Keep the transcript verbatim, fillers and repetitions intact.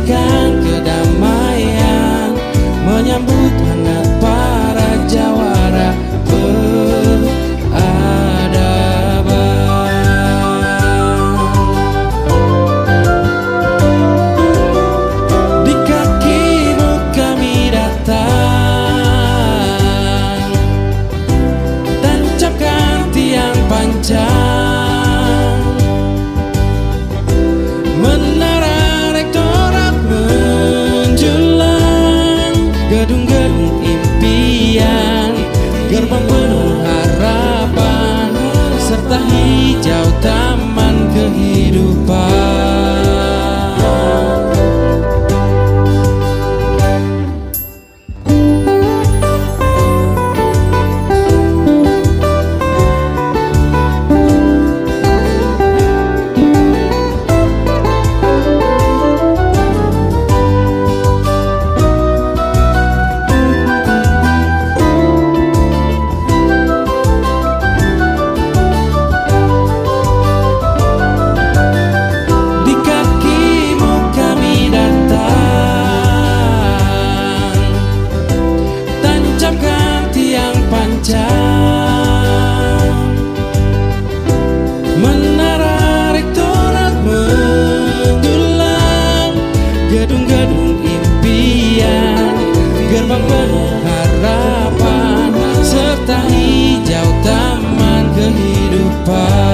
memberikan kedamaian, menyambut hangat para jawara beradaban. Di kakimu kami datang, tancapkan tiang panjang, menara rektorat menjulang, gedung-gedung impian, gerbang penuh harapan, serta hijau taman kehidupan. Menara rektorat menjulang, gedung-gedung impian, gerbang penuh harapan, serta hijau taman kehidupan.